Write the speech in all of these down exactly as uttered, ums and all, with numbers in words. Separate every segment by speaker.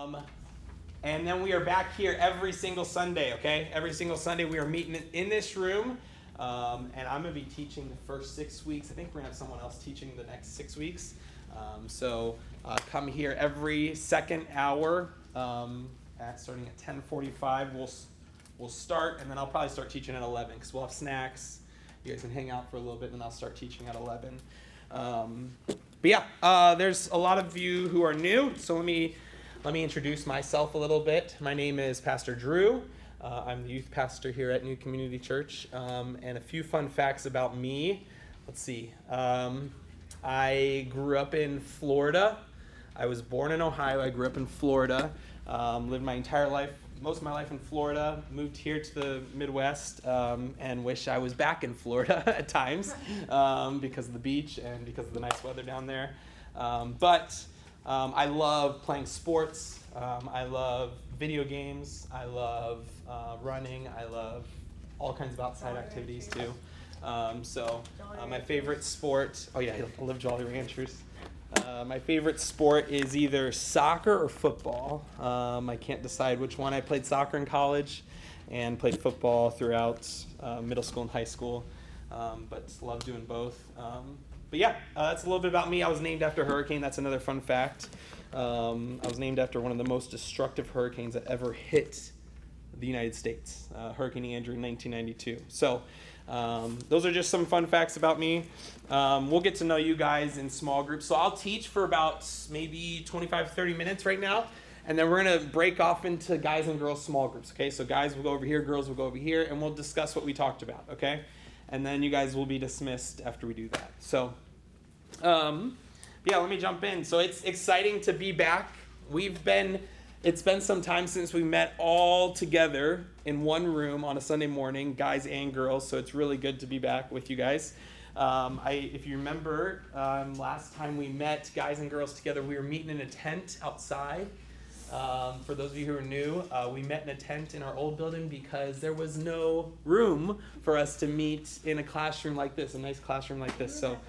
Speaker 1: Um, and then we are back here every single Sunday, okay? Every single Sunday we are meeting in this room. Um, and I'm going to be teaching the first six weeks. I think we're going to have someone else teaching the next six weeks. Um, so uh, come here every second hour um, at starting at ten forty-five. We'll we'll start, and then I'll probably start teaching at eleven because we'll have snacks. You guys can hang out for a little bit, and then I'll start teaching at eleven. Um, but yeah, uh, there's a lot of you who are new, so let me let me introduce myself a little bit. My name is Pastor Drew. Uh, I'm the youth pastor here at New Community Church, um, and a few fun facts about me. Let's see. Um, I grew up in Florida. I was born in Ohio. I grew up in Florida. Um, lived my entire life, most of my life in Florida. Moved here to the Midwest um, and wish I was back in Florida at times um, because of the beach and because of the nice weather down there. Um, but um, I love playing sports. Um, I love video games. I love uh, running. I love all kinds of outside activities too. Um, so uh, my favorite sport, oh yeah, I love Jolly Ranchers. Uh, my favorite sport is either soccer or football. Um, I can't decide which one. I played soccer in college and played football throughout uh, middle school and high school, um, but love doing both. Um, but yeah, uh, that's a little bit about me. I was named after a hurricane. That's another fun fact. Um, I was named after one of the most destructive hurricanes that ever hit the United States, uh, Hurricane Andrew in nineteen ninety-two. So um, those are just some fun facts about me. Um, we'll get to know you guys in small groups. So I'll teach for about maybe twenty-five, thirty minutes right now, and then we're going to break off into guys and girls small groups, okay? So guys will go over here, girls will go over here, and we'll discuss what we talked about, okay? And then you guys will be dismissed after we do that. So, um... yeah, let me jump in. So it's exciting to be back. We've been, it's been some time since we met all together in one room on a Sunday morning, guys and girls. So it's really good to be back with you guys. Um, I, if you remember, um, last time we met guys and girls together, we were meeting in a tent outside. Um, for those of you who are new, uh, we met in a tent in our old building because there was no room for us to meet in a classroom like this, a nice classroom like this. So.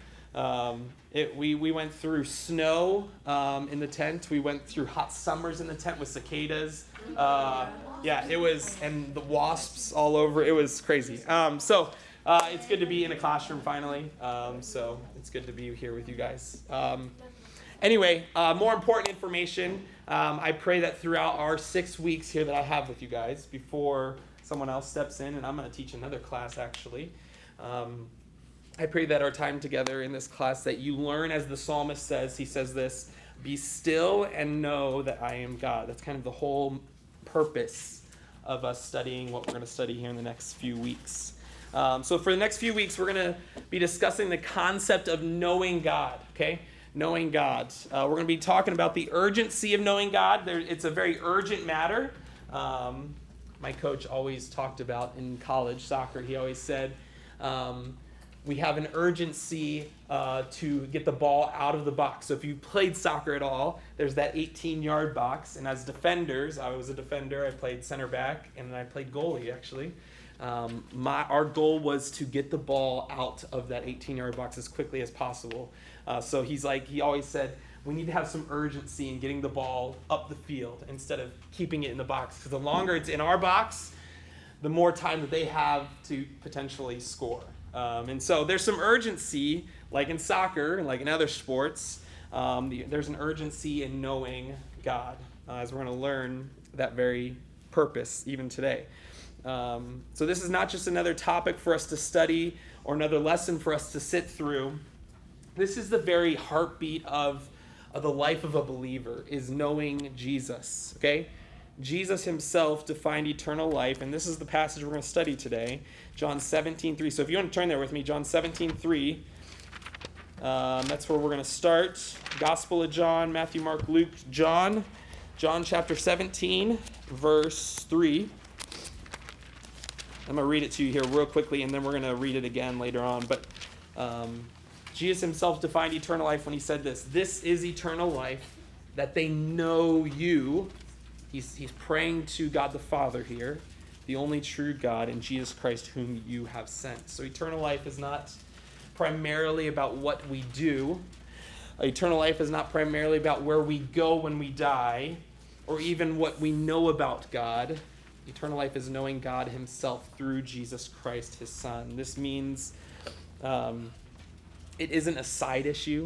Speaker 1: Um, it, we, we went through snow um, in the tent. We went through hot summers in the tent with cicadas. Uh, yeah, it was, and the wasps all over. It was crazy. Um, so uh, it's good to be in a classroom finally. Um, so it's good to be here with you guys. Um, anyway, uh, more important information. Um, I pray that throughout our six weeks here that I have with you guys, before someone else steps in, and I'm going to teach another class actually. Um, I pray that our time together in this class, that you learn, as the psalmist says, he says this, be still and know that I am God. That's kind of the whole purpose of us studying what we're going to study here in the next few weeks. Um, so for the next few weeks, we're going to be discussing the concept of knowing God, okay? Knowing God. Uh, we're going to be talking about the urgency of knowing God. There, it's a very urgent matter. Um, my coach always talked about in college soccer, he always said, um, we have an urgency uh, to get the ball out of the box. So if you played soccer at all, there's that eighteen-yard box. And as defenders, I was a defender. I played center back, and I played goalie, actually. Um, my Our goal was to get the ball out of that eighteen-yard box as quickly as possible. Uh, so he's like, he always said, we need to have some urgency in getting the ball up the field instead of keeping it in the box. Because the longer it's in our box, the more time that they have to potentially score. Um, and so there's some urgency, like in soccer, like in other sports. Um, the, there's an urgency in knowing God, uh, as we're going to learn that very purpose even today. Um, so this is not just another topic for us to study or another lesson for us to sit through. This is the very heartbeat of, of the life of a believer, is knowing Jesus, okay? Jesus himself defined eternal life, and this is the passage we're going to study today, John seventeen three. So if you want to turn there with me, John seventeen three, um, that's where we're going to start. Gospel of John, Matthew, Mark, Luke, John. John chapter seventeen, verse three. I'm going to read it to you here real quickly, and then we're going to read it again later on. But um, Jesus himself defined eternal life when he said this, "This is eternal life, that they know you." He's, he's praying to God the Father here, the only true God, and Jesus Christ whom you have sent. So eternal life is not primarily about what we do. Eternal life is not primarily about where we go when we die. or even what we know about God. Eternal life is knowing God himself through Jesus Christ, his son. This means um, it isn't a side issue.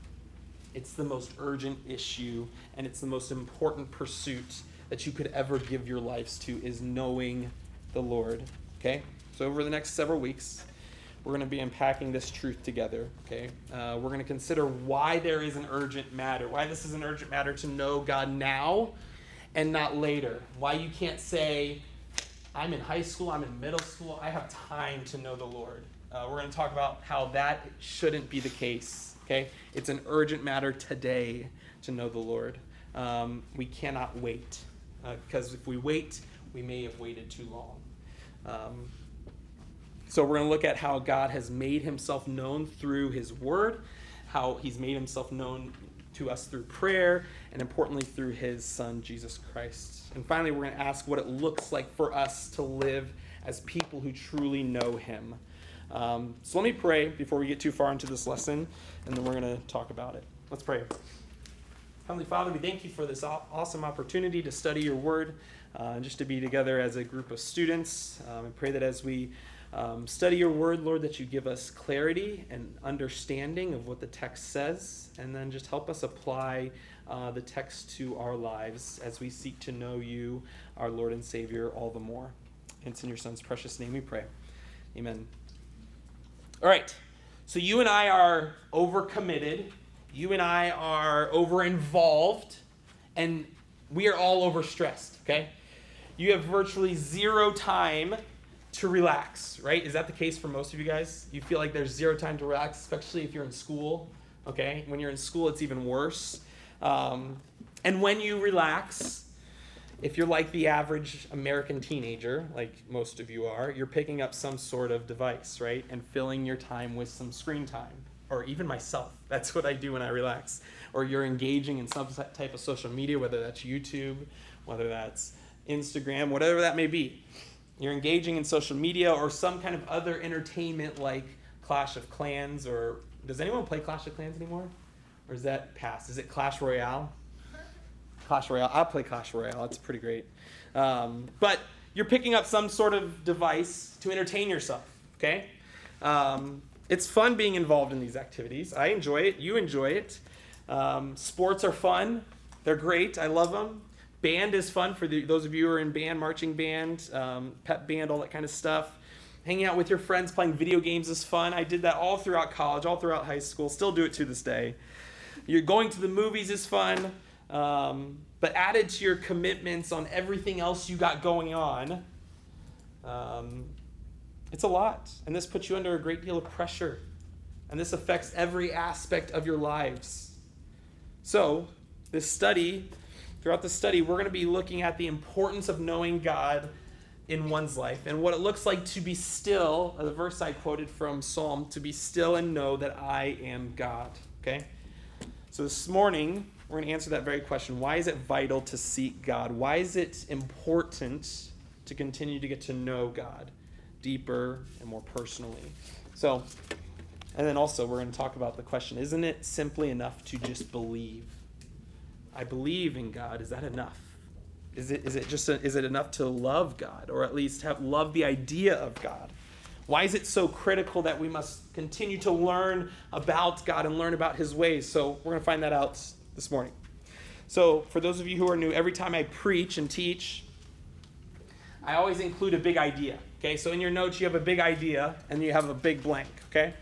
Speaker 1: It's the most urgent issue, and it's the most important pursuit that you could ever give your lives to, is knowing the Lord. Okay? So over the next several weeks, we're going to be unpacking this truth together. Okay? Uh, we're going to consider why there is an urgent matter, why this is an urgent matter to know God now and not later. Why you can't say, I'm in high school, I'm in middle school, I have time to know the Lord. Uh, we're going to talk about how that shouldn't be the case. Okay, it's an urgent matter today to know the Lord. Um, we cannot wait, uh, because if we wait, we may have waited too long. Um, so we're going to look at how God has made himself known through his word, how he's made himself known to us through prayer, and importantly through his son, Jesus Christ. And finally, we're going to ask what it looks like for us to live as people who truly know him. Um, so let me pray before we get too far into this lesson, and then we're going to talk about it. Let's pray. Heavenly Father, we thank you for this awesome opportunity to study your word, uh, and just to be together as a group of students. Um, I pray that as we um, study your word, Lord, that you give us clarity and understanding of what the text says, and then just help us apply uh, the text to our lives as we seek to know you, our Lord and Savior, all the more. And it's in your Son's precious name we pray. Amen. All right, so you and I are overcommitted, you and I are over-involved, and we are all overstressed, okay? You have virtually zero time to relax, right? Is that the case for most of you guys? You feel like there's zero time to relax, especially if you're in school, okay? When you're in school, it's even worse. Um, and when you relax, if you're like the average American teenager, like most of you are, you're picking up some sort of device, right? And filling your time with some screen time. Or even myself. That's what I do when I relax. Or you're engaging in some type of social media, whether that's YouTube, whether that's Instagram, whatever that may be. You're engaging in social media or some kind of other entertainment like Clash of Clans, or does anyone play Clash of Clans anymore? Or is that past? Is it Clash Royale? Clash Royale. I'll play Clash Royale. It's pretty great. Um, but you're picking up some sort of device to entertain yourself, okay? Um, it's fun being involved in these activities. I enjoy it. You enjoy it. Um, sports are fun. They're great. I love them. Band is fun for the, those of you who are in band, marching band, um, pep band, all that kind of stuff. Hanging out with your friends, playing video games is fun. I did that all throughout college, all throughout high school. Still do it to this day. You're going to the movies is fun. Um, but added to your commitments on everything else you got going on, um, it's a lot. And this puts you under a great deal of pressure. And this affects every aspect of your lives. So, this study, throughout the study, we're going to be looking at the importance of knowing God in one's life and what it looks like to be still, the verse I quoted from Psalm, to be still and know that I am God. Okay? So this morning, we're going to answer that very question. Why is it vital to seek God? Why is it important to continue to get to know God deeper and more personally? So, and then also we're going to talk about the question, isn't it simply enough to just believe? I believe in God. Is that enough? Is it is it just a, is it enough to love God, or at least have love the idea of God? Why is it so critical that we must continue to learn about God and learn about his ways? So we're going to find that out this morning. So for those of you who are new, every time I preach and teach, I always include a big idea. Okay, so in your notes you have a big idea and you have a big blank. Okay,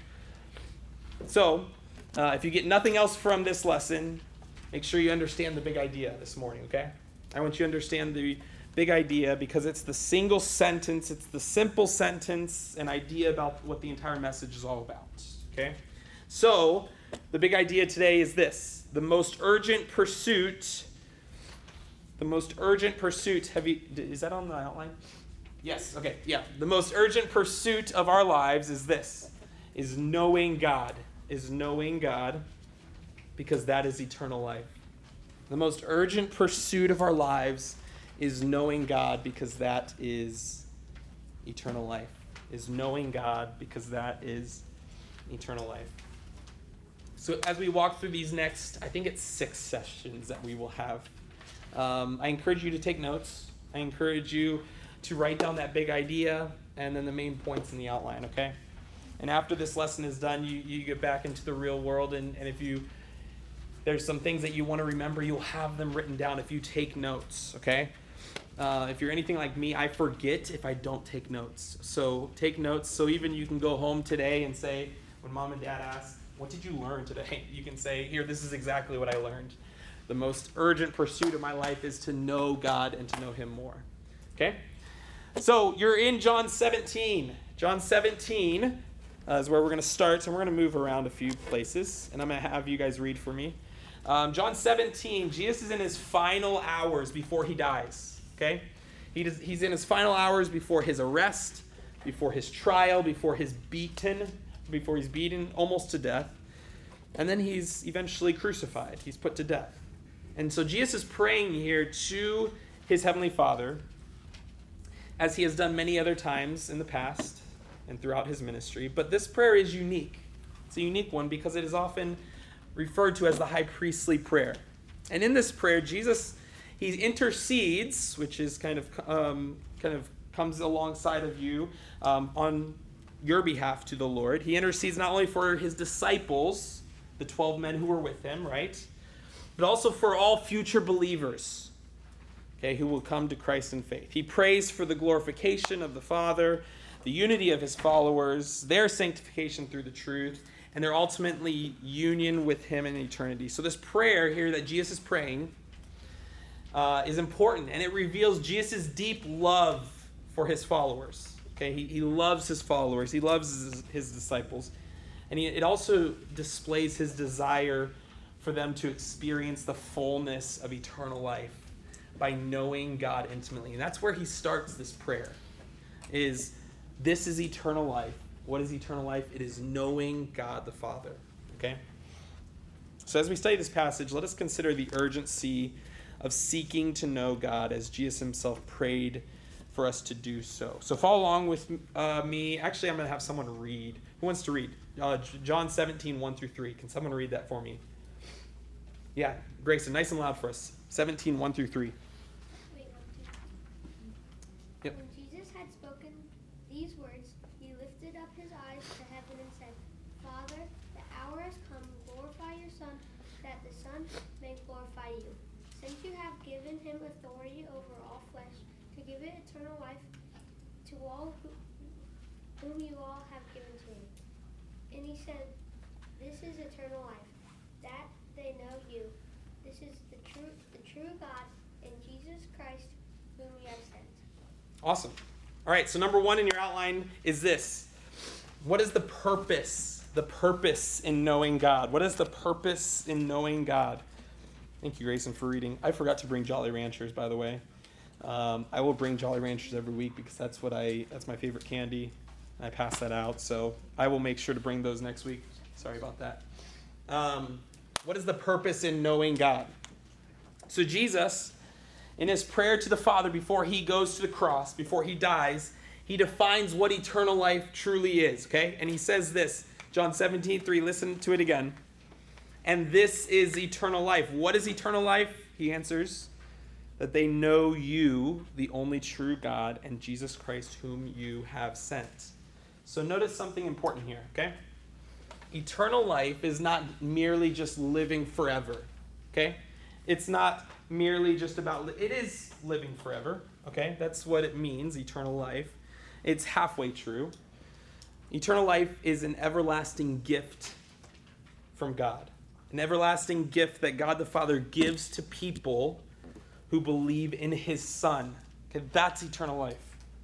Speaker 1: so uh, if you get nothing else from this lesson, make sure you understand the big idea this morning. Okay, I want you to understand the big idea because it's the single sentence, it's the simple sentence, an idea about what the entire message is all about. Okay, so the big idea today is this: the most urgent pursuit. The most urgent pursuit. Have you? Is that on the outline? Yes. Okay. Yeah. The most urgent pursuit of our lives is this: is knowing God. Is knowing God, because that is eternal life. The most urgent pursuit of our lives is knowing God, because that is eternal life. Is knowing God, because that is eternal life. So as we walk through these next, I think it's six sessions that we will have Um, I encourage you to take notes. I encourage you to write down that big idea and then the main points in the outline, okay? And after this lesson is done, you, you get back into the real world, and, and if you there's some things that you want to remember, you'll have them written down if you take notes, okay? Uh, if you're anything like me, I forget if I don't take notes. So take notes so even you can go home today and say, when mom and dad ask, what did you learn today? You can say, here, this is exactly what I learned. The most urgent pursuit of my life is to know God and to know him more, okay? So you're in John seventeen. John seventeen uh, is where we're going to start. So we're going to move around a few places, and I'm going to have you guys read for me. Um, John seventeen, Jesus is in his final hours before he dies, okay? He does, he's in his final hours before his arrest, before his trial, before his beaten, before he's beaten almost to death. And then he's eventually crucified. He's put to death. And so Jesus is praying here to his heavenly Father, as he has done many other times in the past and throughout his ministry. But this prayer is unique. It's a unique one because it is often referred to as the high priestly prayer. And in this prayer, Jesus, he intercedes, which is kind of um, kind of comes alongside of you um, on your behalf to the Lord. He intercedes not only for his disciples, the twelve men who were with him, right? But also for all future believers, okay, who will come to Christ in faith. He prays for the glorification of the Father, the unity of his followers, their sanctification through the truth, and their ultimately union with him in eternity. So this prayer here that Jesus is praying uh, is important, and it reveals Jesus' deep love for his followers. Okay, he, he loves his followers. He loves his, his disciples. And he, it also displays his desire for them to experience the fullness of eternal life by knowing God intimately. And that's where he starts this prayer, is this is eternal life. What is eternal life? It is knowing God the Father. Okay? So as we study this passage, let us consider the urgency of seeking to know God as Jesus himself prayed for us to do so. So follow along with uh, me. Actually, I'm going to have someone read. Who wants to read? Uh, John seventeen, one through three. Can someone read that for me? Yeah, Grayson, nice and loud for us. seventeen, one through three.
Speaker 2: Wait, one, two.
Speaker 1: Yep.
Speaker 2: When Jesus had spoken these words, he lifted up his eyes to heaven and said, Father, the hour has come. Glorify your Son, that the Son may glorify you. Since you have given him authority over all flesh, to give it eternal life to all who, whom you all have given to him. And he said, this is eternal life, that they know you. This is the true, the true God, and Jesus Christ, whom you have sent.
Speaker 1: Awesome. All right, so number one in your outline is this. What is the purpose? The purpose in knowing God. What is the purpose in knowing God? Thank you, Grayson, for reading. I forgot to bring Jolly Ranchers, by the way. Um, I will bring Jolly Ranchers every week because that's what I that's my favorite candy. I pass that out, so I will make sure to bring those next week. Sorry about that. Um, what is the purpose in knowing God? So Jesus, in his prayer to the Father before he goes to the cross, before he dies, he defines what eternal life truly is, okay? And he says this, John seventeen, three, listen to it again. And this is eternal life. What is eternal life? He answers, that they know you, the only true God, and Jesus Christ, whom you have sent. So notice something important here, okay? Eternal life is not merely just living forever, okay? It's not merely just about, li- it is living forever, okay? That's what it means, eternal life. It's halfway true. Eternal life is an everlasting gift from God. An everlasting gift that God the Father gives to people who believe in his Son. Okay, that's eternal life.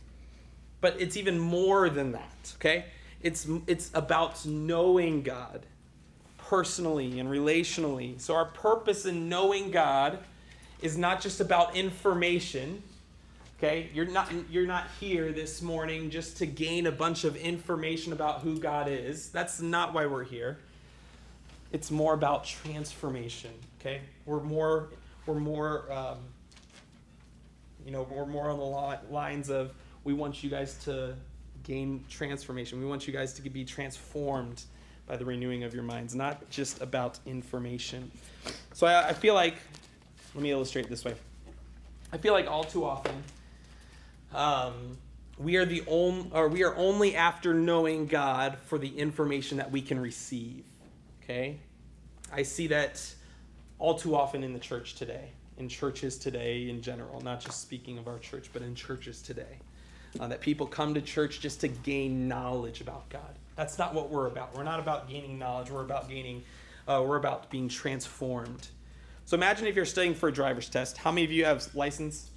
Speaker 1: But it's even more than that, okay? It's, it's about knowing God personally and relationally. So our purpose in knowing God is not just about information, okay? You're not, you're not here this morning just to gain a bunch of information about who God is. That's not why we're here. It's more about transformation, okay? We're more, we're more, um, you know, we're more on the li- lines of we want you guys to gain transformation. We want you guys to be transformed by the renewing of your minds, not just about information. So I, I feel like, let me illustrate it this way. I feel like all too often, um, we are the only, or we are only after knowing God for the information that we can receive. Okay, I see that all too often in the church today, in churches today in general, not just speaking of our church, but in churches today, uh, that people come to church just to gain knowledge about God. That's not what we're about. We're not about gaining knowledge. We're about gaining, uh, we're about being transformed. So imagine if you're studying for a driver's test. How many of you have license?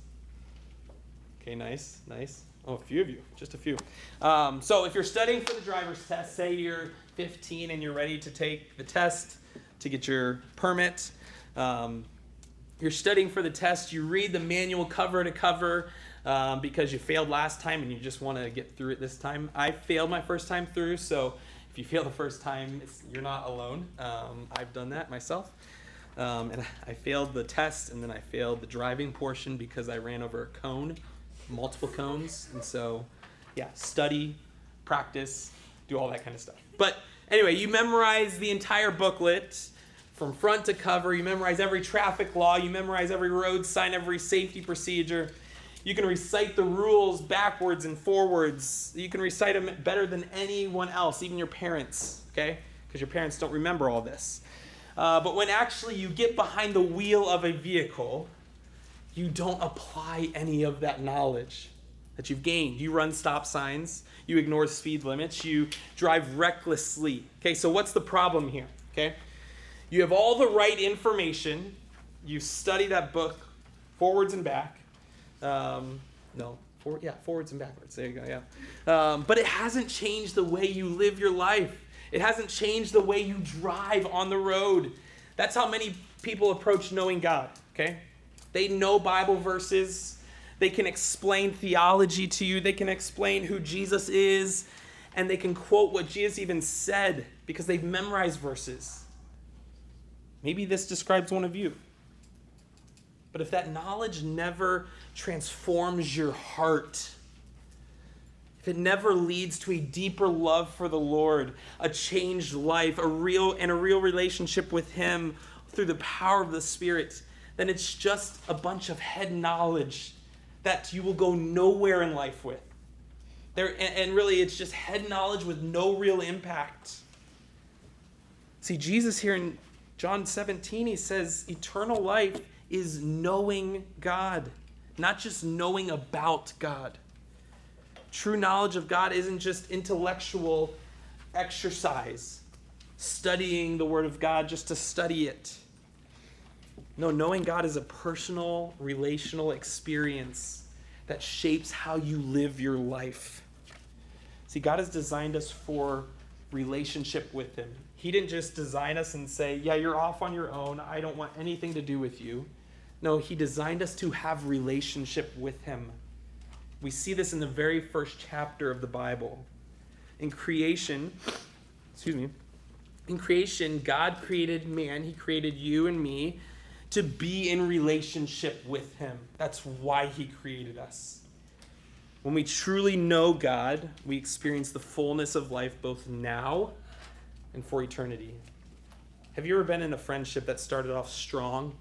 Speaker 1: Okay, nice, nice. Oh, a few of you, just a few. Um, so if you're studying for the driver's test, say you're fifteen and you're ready to take the test to get your permit. Um, you're studying for the test. You read the manual cover to cover um, because you failed last time and you just want to get through it this time. I failed my first time through, so if you fail the first time, it's, you're not alone. Um, I've done that myself. Um, and I failed the test, and then I failed the driving portion because I ran over a cone, multiple cones. And so, yeah, study, practice, do all that kind of stuff. But anyway, you memorize the entire booklet from front to cover. You memorize every traffic law. You memorize every road sign, every safety procedure. You can recite the rules backwards and forwards. You can recite them better than anyone else, even your parents, okay? Because your parents don't remember all this. Uh, but when actually you get behind the wheel of a vehicle, you don't apply any of that knowledge that you've gained. You run stop signs. You ignore speed limits. You drive recklessly. Okay, so what's the problem here? Okay, you have all the right information. You study that book forwards and back. Um, no, for, yeah, forwards and backwards. There you go, yeah. Um, but it hasn't changed the way you live your life. It hasn't changed the way you drive on the road. That's how many people approach knowing God, okay? They know Bible verses. They can explain theology to you. They can explain who Jesus is. And they can quote what Jesus even said because they've memorized verses. Maybe this describes one of you. But if that knowledge never transforms your heart, if it never leads to a deeper love for the Lord, a changed life, a real and a real relationship with Him through the power of the Spirit, then it's just a bunch of head knowledge that you will go nowhere in life with. There, and, and really, it's just head knowledge with no real impact. See, Jesus here in John seventeen, he says, eternal life is knowing God, not just knowing about God. True knowledge of God isn't just intellectual exercise, studying the Word of God just to study it. No, knowing God is a personal, relational experience that shapes how you live your life. See, God has designed us for relationship with Him. He didn't just design us and say, yeah, you're off on your own. I don't want anything to do with you. No, He designed us to have relationship with Him. We see this in the very first chapter of the Bible. In creation, excuse me, in creation, God created man. He created you and me to be in relationship with Him. That's why He created us. When we truly know God, we experience the fullness of life both now and for eternity. Have you ever been in a friendship that started off strong,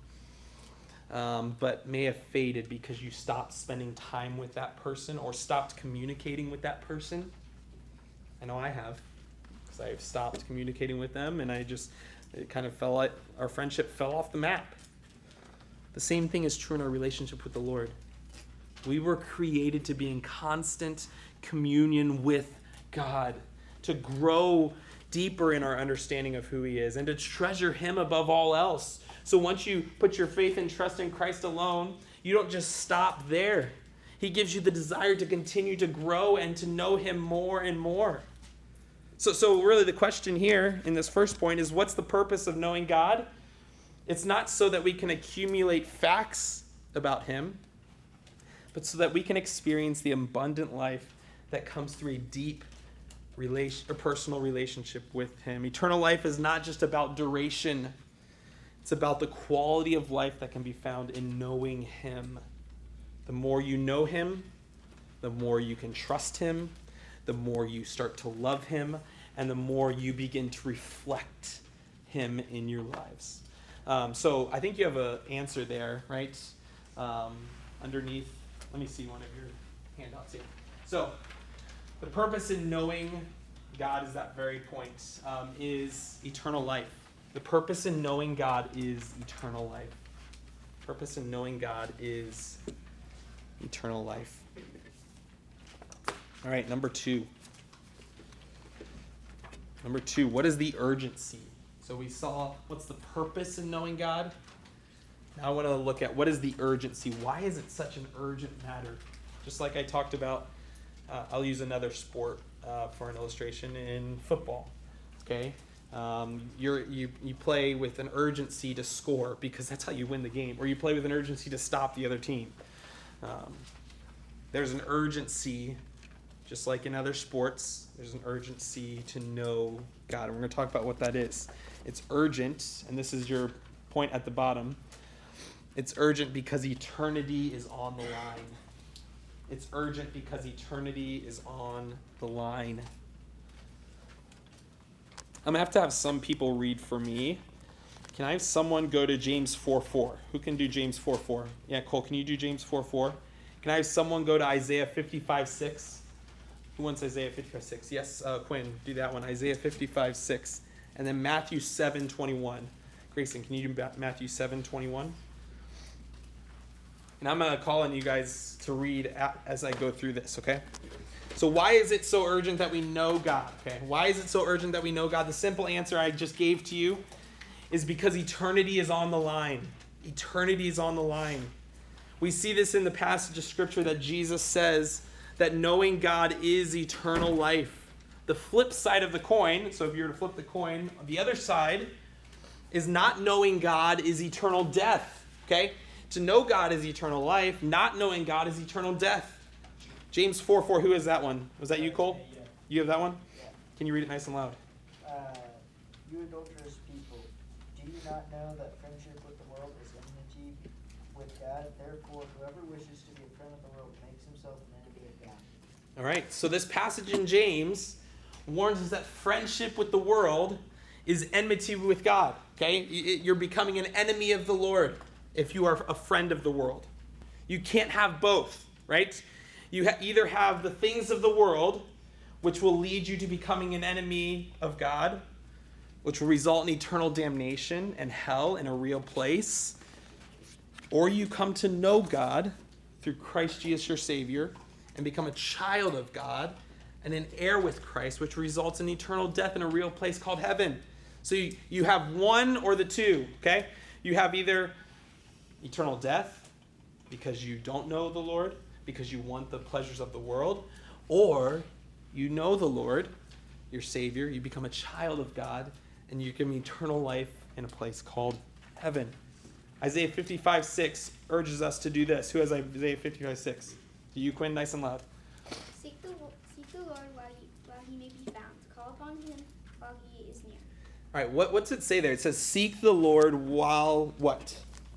Speaker 1: Um, but may have faded because you stopped spending time with that person or stopped communicating with that person? I know I have, because I've stopped communicating with them, and I just, it kind of fell out, our friendship fell off the map. The same thing is true in our relationship with the Lord. We were created to be in constant communion with God, to grow deeper in our understanding of who He is, and to treasure Him above all else. So once you put your faith and trust in Christ alone, you don't just stop there. He gives you the desire to continue to grow and to know Him more and more. So, so really the question here in this first point is, what's the purpose of knowing God? It's not so that we can accumulate facts about Him, but so that we can experience the abundant life that comes through a deep relation, or personal relationship with Him. Eternal life is not just about duration. It's about the quality of life that can be found in knowing Him. The more you know Him, the more you can trust Him, the more you start to love Him, and the more you begin to reflect Him in your lives. Um, so I think you have an answer there, right? Um, underneath. Let me see one of your handouts here. So, the purpose in knowing God is that very point, um, is eternal life. The purpose in knowing God is eternal life. Purpose in knowing God is eternal life. All right, number two. Number two, what is the urgency? So we saw what's the purpose in knowing God. Now I want to look at what is the urgency. Why is it such an urgent matter? Just like I talked about, uh, I'll use another sport uh, for an illustration in football. Okay, um, you're, you you play with an urgency to score because that's how you win the game, or you play with an urgency to stop the other team. Um, there's an urgency, just like in other sports. There's an urgency to know God, and we're going to talk about what that is. It's urgent, and this is your point at the bottom. It's urgent because eternity is on the line. It's urgent because eternity is on the line. I'm going to have to have some people read for me. Can I have someone go to James four four? Who can do James four four? Yeah, Cole, can you do James four four? Can I have someone go to Isaiah fifty-five six? Who wants Isaiah fifty-five six? Yes, uh, Quinn, do that one. Isaiah fifty-five six. And then Matthew seven twenty-one. Grayson, can you do Matthew seven twenty-one? And I'm going to call on you guys to read as I go through this, okay? So why is it so urgent that we know God? Okay, why is it so urgent that we know God? The simple answer I just gave to you is because eternity is on the line. Eternity is on the line. We see this in the passage of Scripture that Jesus says that knowing God is eternal life. The flip side of the coin, so if you were to flip the coin, the other side is not knowing God is eternal death, okay? To know God is eternal life. Not knowing God is eternal death. James four four, who is that one? Was that you, Cole?
Speaker 3: Yeah.
Speaker 1: You have that one?
Speaker 3: Yeah.
Speaker 1: Can you read it nice and loud?
Speaker 3: Uh, you adulterous people, do you not know that friendship with the world is enmity with God? Therefore, whoever wishes to be a friend of the world makes himself an enemy of God.
Speaker 1: All right, so this passage in James warns us that friendship with the world is enmity with God, okay? You're becoming an enemy of the Lord if you are a friend of the world. You can't have both, right? You ha- either have the things of the world, which will lead you to becoming an enemy of God, which will result in eternal damnation and hell in a real place, or you come to know God through Christ Jesus your Savior and become a child of God and an heir with Christ, which results in eternal death in a real place called heaven. So you, you have one or the two, okay? You have either eternal death because you don't know the Lord, because you want the pleasures of the world, or you know the Lord, your Savior, you become a child of God, and you give eternal life in a place called heaven. Isaiah fifty-five six urges us to do this. Who has Isaiah fifty-five six? Do you, Quinn? Nice and loud.
Speaker 4: Seek the, seek the Lord while he, while he may be found. Call upon him while he is near.
Speaker 1: All right, what, what's it say there? It says, seek the Lord while what?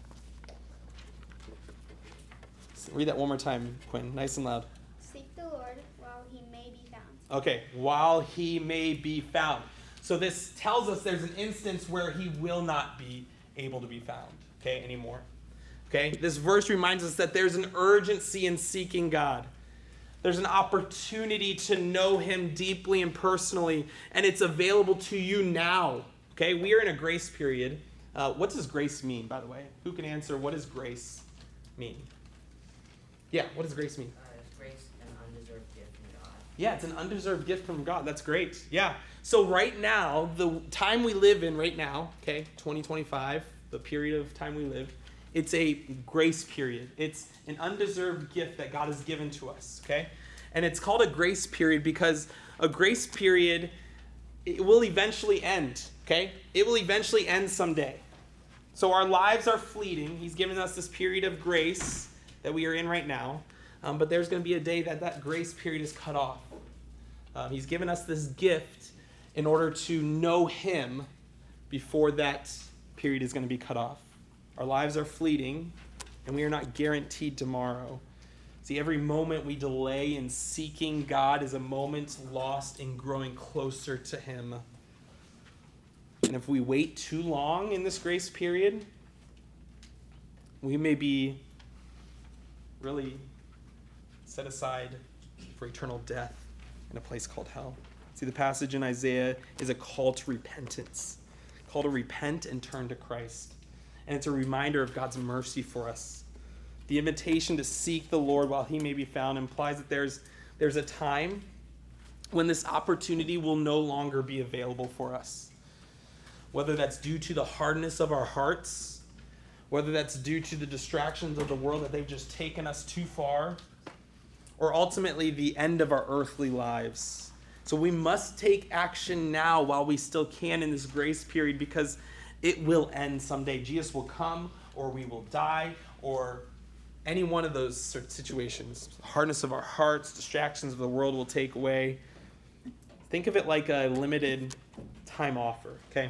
Speaker 1: Read that one more time, Quinn. Nice and loud.
Speaker 4: Seek the Lord while he may be found.
Speaker 1: Okay, while he may be found. So this tells us there's an instance where he will not be able to be found, okay, anymore. Okay, this verse reminds us that there's an urgency in seeking God. There's an opportunity to know him deeply and personally, and it's available to you now. Okay, we are in a grace period. Uh, what does grace mean, by the way? Who can answer what does grace mean? Yeah, what does grace mean?
Speaker 5: Uh, is grace an undeserved gift from God?
Speaker 1: Yeah, it's an undeserved gift from God. That's great. Yeah. So right now, the time we live in right now, okay, twenty twenty-five, the period of time we live, it's a grace period. It's an undeserved gift that God has given to us, okay? And it's called a grace period because a grace period, it will eventually end, okay? It will eventually end someday. So our lives are fleeting. He's given us this period of grace that we are in right now. Um, but there's going to be a day that that grace period is cut off. Um, he's given us this gift in order to know him before that period is going to be cut off. Our lives are fleeting, and we are not guaranteed tomorrow. See, every moment we delay in seeking God is a moment lost in growing closer to him. And if we wait too long in this grace period, we may be really set aside for eternal death in a place called hell. See, the passage in Isaiah is a call to repentance, a call to repent and turn to Christ. And it's a reminder of God's mercy for us. The invitation to seek the Lord while he may be found implies that there's, there's a time when this opportunity will no longer be available for us. Whether that's due to the hardness of our hearts, whether that's due to the distractions of the world that they've just taken us too far, or ultimately the end of our earthly lives. So we must take action now while we still can in this grace period, because it will end someday. Jesus will come, or we will die, or any one of those situations. Hardness of our hearts, distractions of the world will take away. Think of it like a limited time offer, okay?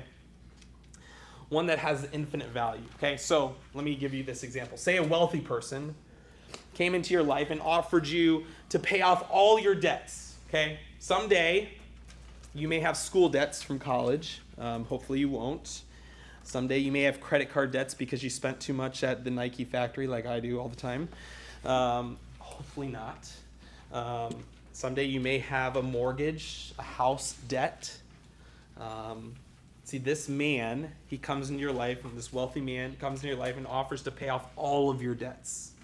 Speaker 1: One that has infinite value, okay? So let me give you this example. Say a wealthy person came into your life and offered you to pay off all your debts, okay? Someday, you may have school debts from college. Um, hopefully you won't. Someday you may have credit card debts because you spent too much at the Nike factory like I do all the time. Um, hopefully not. Um, someday you may have a mortgage, a house debt. Um, see, this man, he comes into your life, and this wealthy man comes into your life and offers to pay off all of your debts.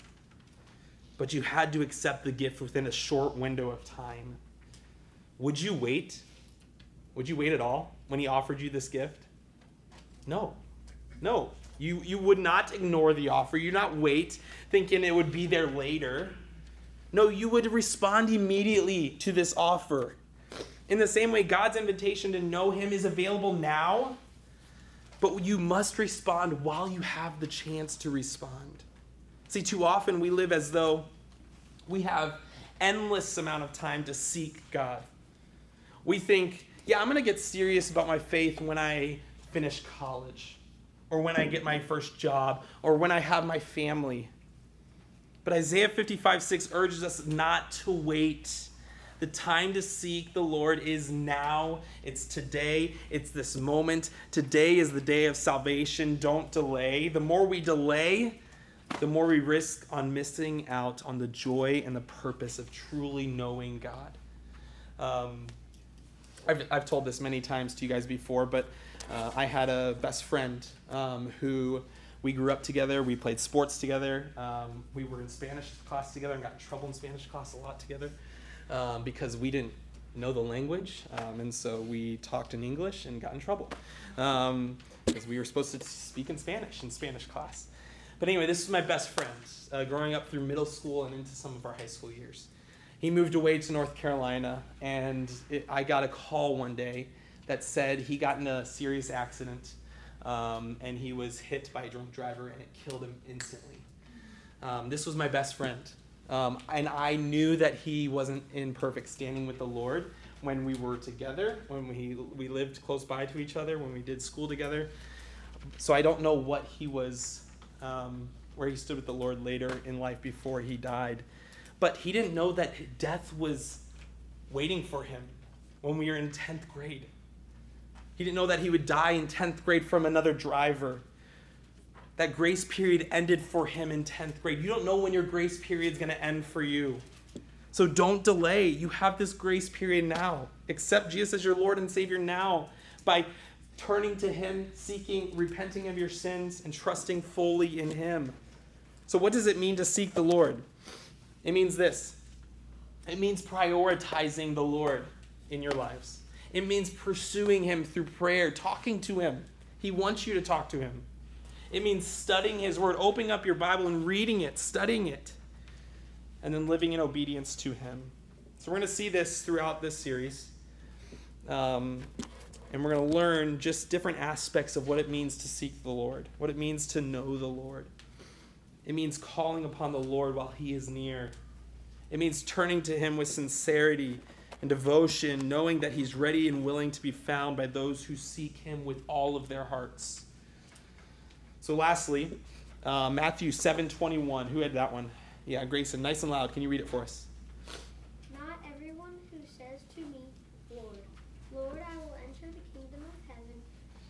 Speaker 1: But you had to accept the gift within a short window of time. Would you wait? Would you wait at all when he offered you this gift? No. No. You, you would not ignore the offer. You not wait thinking it would be there later. No, you would respond immediately to this offer. In the same way, God's invitation to know him is available now, but you must respond while you have the chance to respond. See, too often we live as though we have endless amount of time to seek God. We think, yeah, I'm going to get serious about my faith when I finish college, or when I get my first job, or when I have my family. But Isaiah fifty-five six urges us not to wait. The time to seek the Lord is now. It's today. It's this moment. Today is the day of salvation. Don't delay. The more we delay, the more we risk on missing out on the joy and the purpose of truly knowing God. Um, I've, I've told this many times to you guys before, but uh, I had a best friend um, who we grew up together. We played sports together. Um, we were in Spanish class together and got in trouble in Spanish class a lot together um, because we didn't know the language. Um, and so we talked in English and got in trouble um, because we were supposed to speak in Spanish in Spanish class. But anyway, this is my best friend uh, growing up through middle school and into some of our high school years. He moved away to North Carolina, and it, I got a call one day that said he got in a serious accident, um, and he was hit by a drunk driver, and it killed him instantly. Um, this was my best friend, um, and I knew that he wasn't in perfect standing with the Lord when we were together, when we we lived close by to each other, when we did school together. So I don't know what he was, um, where he stood with the Lord later in life before he died. But he didn't know that death was waiting for him when we were in tenth grade. He didn't know that he would die in tenth grade from another driver. That grace period ended for him in tenth grade. You don't know when your grace period is going to end for you. So don't delay. You have this grace period now. Accept Jesus as your Lord and Savior now by turning to him, seeking, repenting of your sins, and trusting fully in him. So what does it mean to seek the Lord? It means this. It means prioritizing the Lord in your lives. It means pursuing him through prayer, talking to him. He wants you to talk to him. It means studying his word, opening up your Bible and reading it, studying it, and then living in obedience to him. So we're going to see this throughout this series. Um, and we're going to learn just different aspects of what it means to seek the Lord, what it means to know the Lord. It means calling upon the Lord while he is near. It means turning to him with sincerity and devotion, knowing that he's ready and willing to be found by those who seek him with all of their hearts. So lastly, uh, Matthew seven twenty-one. Who had that one? Yeah, Grayson, nice and loud. Can you read it for us?
Speaker 2: Not everyone who says to me, Lord, Lord, I will enter the kingdom of heaven,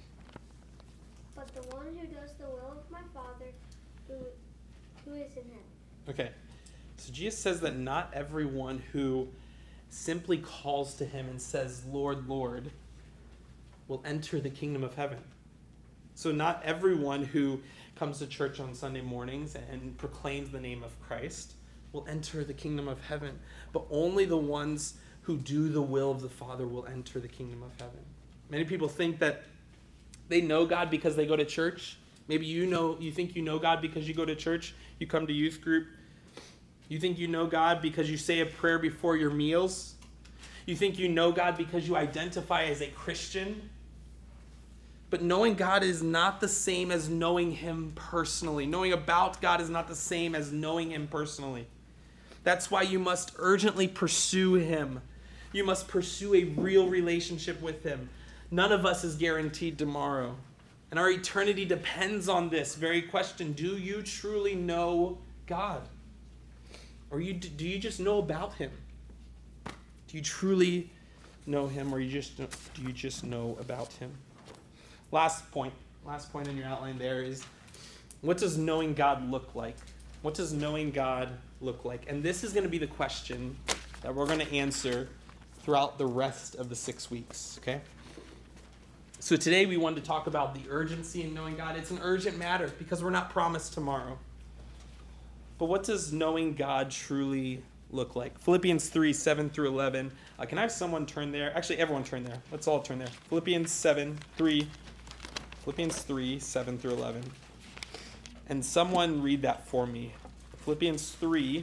Speaker 2: but the one who does the will of my Father who, who is in heaven.
Speaker 1: Okay. So Jesus says that not everyone who simply calls to him and says, Lord, Lord, will enter the kingdom of heaven. So not everyone who comes to church on Sunday mornings and proclaims the name of Christ will enter the kingdom of heaven, but only the ones who do the will of the Father will enter the kingdom of heaven. Many people think that they know God because they go to church. Maybe you know, you think you know God because you go to church, you come to youth group. You think you know God because you say a prayer before your meals. You think you know God because you identify as a Christian. But knowing God is not the same as knowing him personally. Knowing about God is not the same as knowing him personally. That's why you must urgently pursue him. You must pursue a real relationship with him. None of us is guaranteed tomorrow. And our eternity depends on this very question. Do you truly know God? Or you, do you just know about him? Do you truly know him, or you just do you just know about him? Last point, last point in your outline there is, what does knowing God look like? What does knowing God look like? And this is going to be the question that we're going to answer throughout the rest of the six weeks, okay? So today we wanted to talk about the urgency in knowing God. It's an urgent matter because we're not promised tomorrow. But what does knowing God truly look like? Philippians three, seven through eleven. Uh, can I have someone turn there? Actually, everyone turn there. Let's all turn there. Philippians seven, three. Philippians three, seven through eleven. And someone read that for me. Philippians three,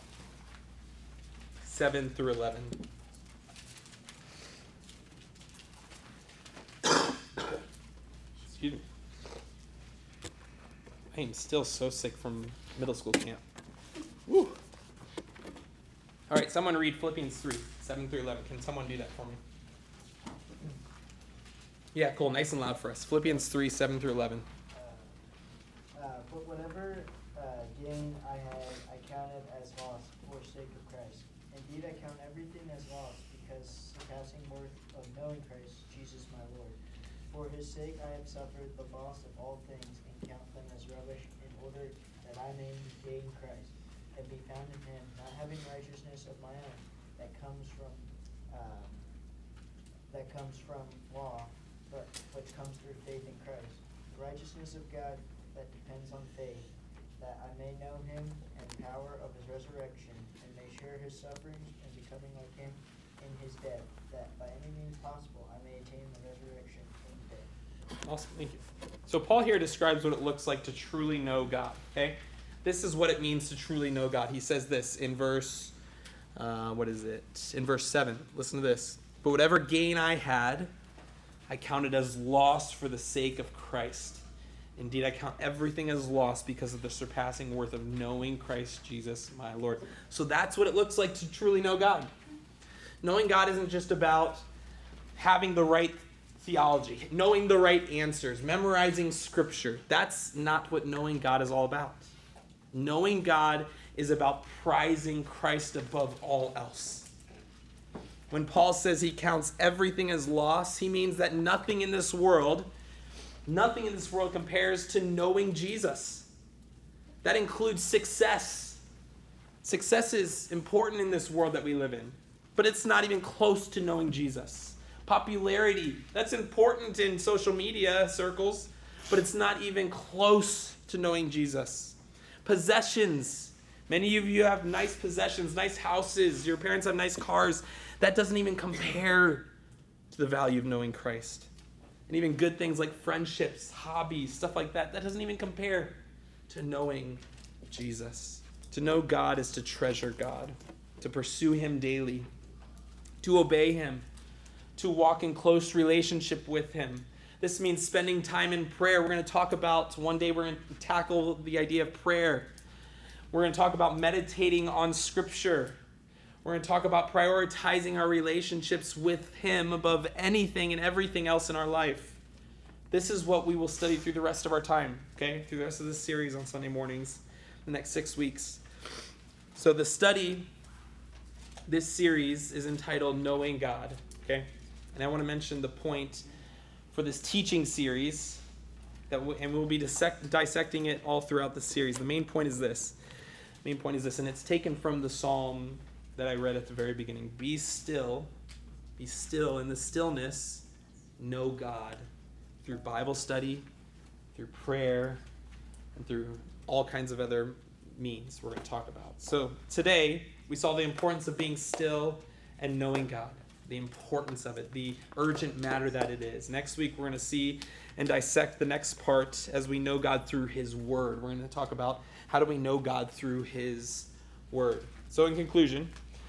Speaker 1: seven through eleven. Excuse me. I am still so sick from middle school camp. Woo. All right, someone read Philippians three, seven through eleven. Can someone do that for me? Yeah, cool. Nice and loud for us. Philippians three, seven through eleven.
Speaker 3: Uh, uh, but whatever uh, gain I had, I counted as loss for sake of Christ. Indeed, I count everything as loss because surpassing worth of knowing Christ, Jesus my Lord. For his sake I have suffered the loss of all things and count them as rubbish in order that I may gain Christ and be found in him, not having righteousness of my own that comes from um, that comes from law, but which comes through faith in Christ. The righteousness of God that depends on faith, that I may know him and the power of his resurrection, and may share his sufferings and becoming like him in his death, that by any means possible I may attain the resurrection from the dead.
Speaker 1: Awesome, thank you. So Paul here describes what it looks like to truly know God, okay? This is what it means to truly know God. He says this in verse, uh, what is it? In verse seven. Listen to this. But whatever gain I had, I counted as loss for the sake of Christ. Indeed, I count everything as loss because of the surpassing worth of knowing Christ Jesus, my Lord. So that's what it looks like to truly know God. Knowing God isn't just about having the right theology, knowing the right answers, memorizing scripture. That's not what knowing God is all about. Knowing God is about prizing Christ above all else. When Paul says he counts everything as loss, he means that nothing in this world, nothing in this world compares to knowing Jesus. That includes success. Success is important in this world that we live in, but it's not even close to knowing Jesus. Popularity, that's important in social media circles, but it's not even close to knowing Jesus. Possessions. Many of you have nice possessions, nice houses. Your parents have nice cars. That doesn't even compare to the value of knowing Christ. And even good things like friendships, hobbies, stuff like that, that doesn't even compare to knowing Jesus. To know God is to treasure God, to pursue him daily, to obey him, to walk in close relationship with him. This means spending time in prayer. We're going to talk about, one day we're going to tackle the idea of prayer. We're going to talk about meditating on scripture. We're going to talk about prioritizing our relationships with him above anything and everything else in our life. This is what we will study through the rest of our time, okay? Through the rest of this series on Sunday mornings, the next six weeks. So the study, this series is entitled Knowing God, okay? And I want to mention the point for this teaching series, that we, and we'll be dissect, dissecting it all throughout the series. The main point is this. main point is this, and it's taken from the psalm that I read at the very beginning. Be still, be still. In the stillness, know God. Through Bible study, through prayer, and through all kinds of other means we're going to talk about. So today, we saw the importance of being still and knowing God. The importance of it, the urgent matter that it is. Next week, we're going to see and dissect the next part as we know God through his word. We're going to talk about how do we know God through his word. So in conclusion,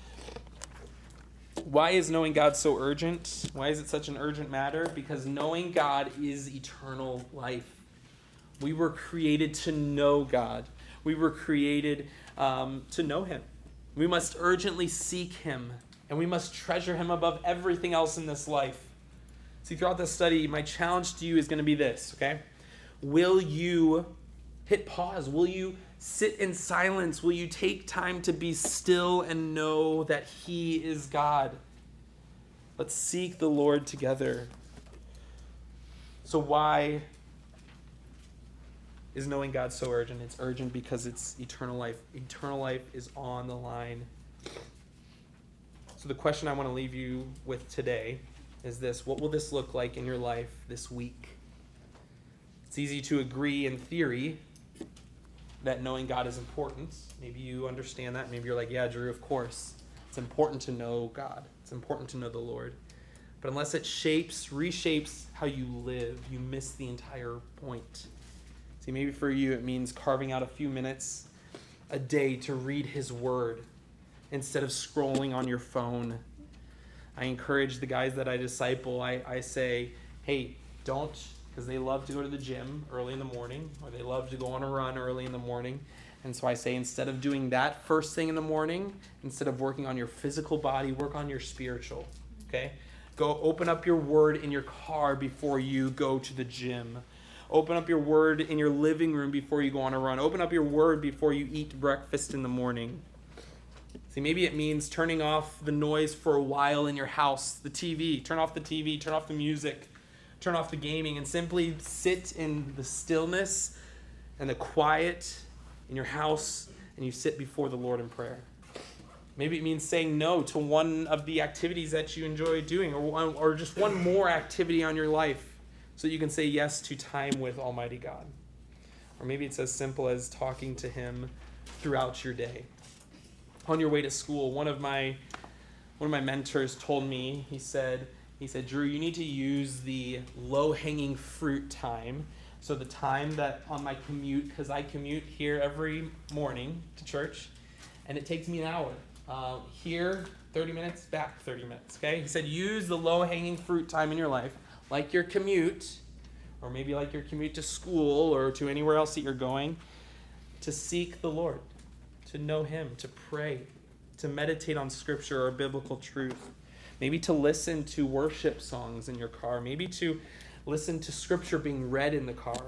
Speaker 1: why is knowing God so urgent? Why is it such an urgent matter? Because knowing God is eternal life. We were created to know God. We were created um, to know him. We must urgently seek him, and we must treasure him above everything else in this life. See, throughout this study, my challenge to you is going to be this, okay? Will you hit pause? Will you sit in silence? Will you take time to be still and know that he is God? Let's seek the Lord together. So why is knowing God so urgent? It's urgent because it's eternal life. Eternal life is on the line. So the question I want to leave you with today is this. What will this look like in your life this week? It's easy to agree in theory that knowing God is important. Maybe you understand that. Maybe you're like, yeah, Drew, of course. It's important to know God. It's important to know the Lord. But unless it shapes, reshapes how you live, you miss the entire point. See, maybe for you it means carving out a few minutes a day to read his word instead of scrolling on your phone. I encourage the guys that I disciple, I, I say, hey, don't, because they love to go to the gym early in the morning, or they love to go on a run early in the morning. And so I say, instead of doing that first thing in the morning, instead of working on your physical body, work on your spiritual, okay? Go open up your word in your car before you go to the gym. Open up your word in your living room before you go on a run. Open up your word before you eat breakfast in the morning. See, maybe it means turning off the noise for a while in your house, the T V. Turn off the T V, turn off the music, turn off the gaming, and simply sit in the stillness and the quiet in your house, and you sit before the Lord in prayer. Maybe it means saying no to one of the activities that you enjoy doing, or one, or just one more activity on your life, so you can say yes to time with Almighty God. Or maybe it's as simple as talking to him throughout your day. On your way to school, one of my one of my mentors told me, he said, he said, Drew, you need to use the low-hanging fruit time. So the time that on my commute, because I commute here every morning to church, and it takes me an hour. Uh, here, thirty minutes, back thirty minutes, okay? He said, use the low-hanging fruit time in your life, like your commute, or maybe like your commute to school or to anywhere else that you're going, to seek the Lord, to know him, to pray, to meditate on scripture or biblical truth, maybe to listen to worship songs in your car, maybe to listen to scripture being read in the car.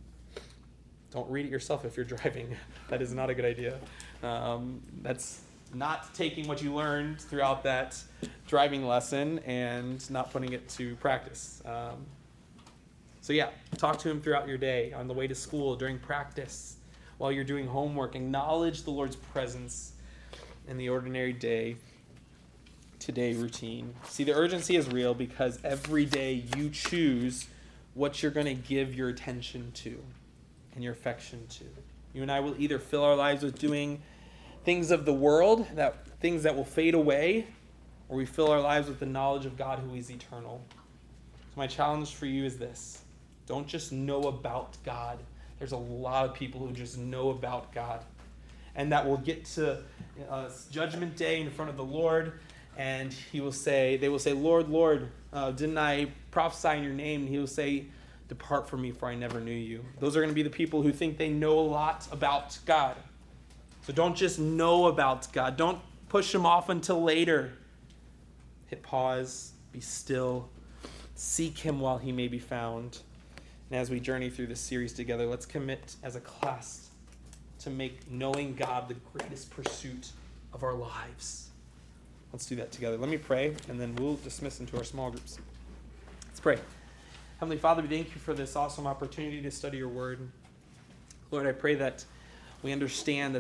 Speaker 1: Don't read it yourself if you're driving. That is not a good idea. Um, that's not taking what you learned throughout that driving lesson and not putting it to practice. Um, so yeah, talk to him throughout your day, on the way to school, during practice, while you're doing homework. Acknowledge the Lord's presence in the ordinary day today routine. See, the urgency is real because every day you choose what you're going to give your attention to and your affection to. You and I will either fill our lives with doing things of the world, that things that will fade away, or we fill our lives with the knowledge of God who is eternal. So my challenge for you is this. Don't just know about God. There's a lot of people who just know about God, and that will get to uh, judgment day in front of the Lord, and he will say, they will say, Lord, Lord, uh, didn't I prophesy in your name? And he will say, depart from me, for I never knew you. Those are going to be the people who think they know a lot about God. So don't just know about God. Don't push him off until later. Hit pause, be still, seek him while he may be found. And as we journey through this series together, let's commit as a class to make knowing God the greatest pursuit of our lives. Let's do that together. Let me pray, and then we'll dismiss into our small groups. Let's pray. Heavenly Father, we thank you for this awesome opportunity to study your word. Lord, I pray that we understand that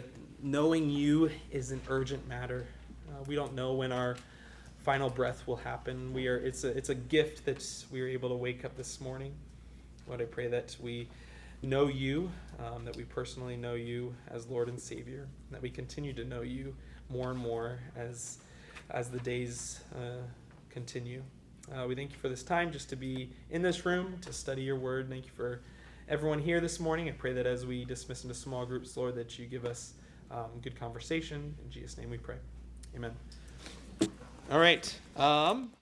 Speaker 1: knowing you is an urgent matter. Uh, we don't know when our final breath will happen. We are it's a it's a gift that we are able to wake up this morning. Lord, I pray that we know you, um, that we personally know you as Lord and Savior, that we continue to know you more and more as as the days uh, continue. Uh, we thank you for this time just to be in this room, to study your word. Thank you for everyone here this morning. I pray that as we dismiss into small groups, Lord, that you give us um, good conversation. In Jesus' name we pray. Amen. All right. Um,